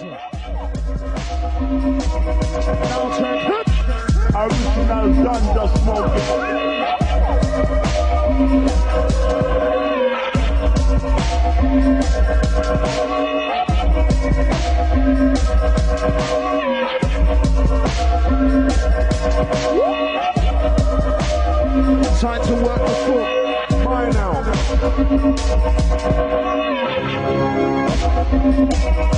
Original ganja smoking. Time to work the foot. Mine now.